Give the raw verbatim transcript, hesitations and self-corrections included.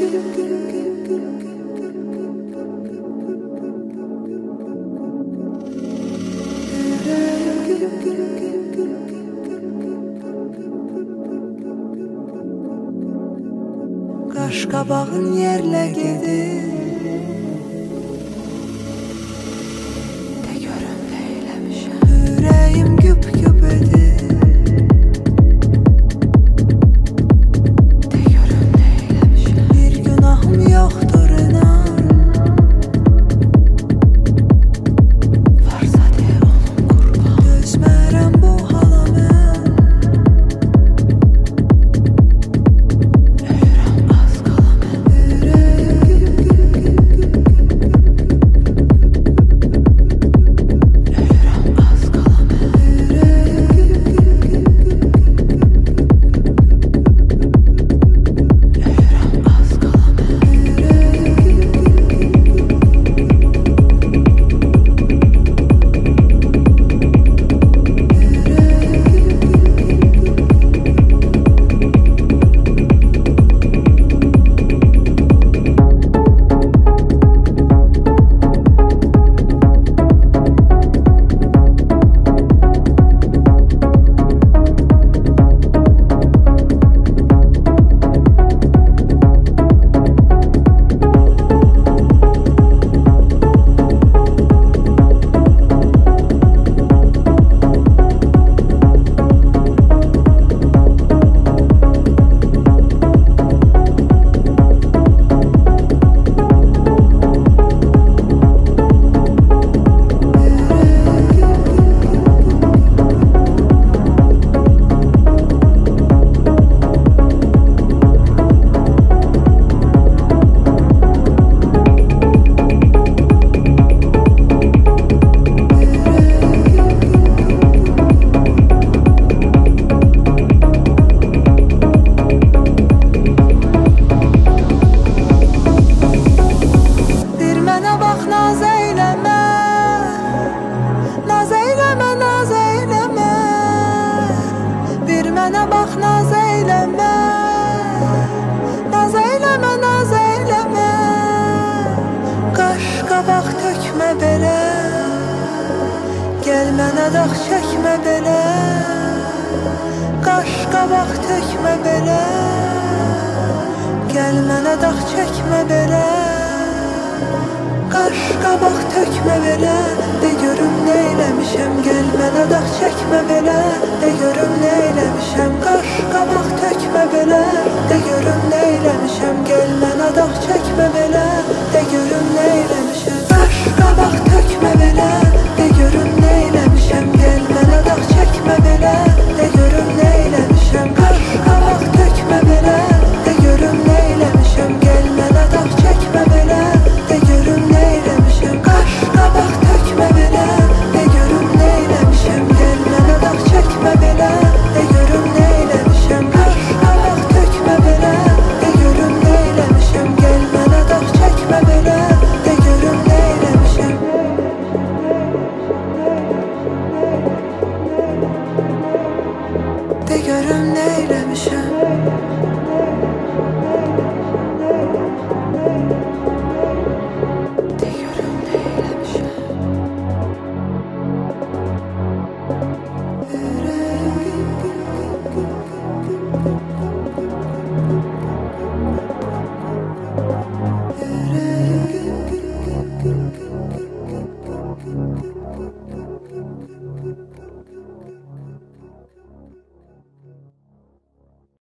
Qaşqabağın yerlə gedir de görüm neyləmişəm. Ürəyim güp-güp edir de görüm neyləmişəm. Bir günahım yoxdur inan, varsa de olum qurban. Dözmərəm bu hala mən, ölürəm az qala mən. Ölürəm az qala mən. Ölürəm az qala mən. Bir mənə bax, naz eyləmə, naz eyləmə, naz eyləmə. Bir mənə bax, naz eyləmə, naz eyləmə, naz eyləmə. Qaş-qabaq tökmə belə, gəl mənə dağ çəkmə belə. Qaş-qabaq tökmə belə, gəl mənə dağ çəkmə belə. Qaş-qabaq tökmə belə, de görüm neyləmişəm. Gəl mənə dağ çəkmə belə, de görüm neyləmişəm. Qaş-qabaq tökmə belə, de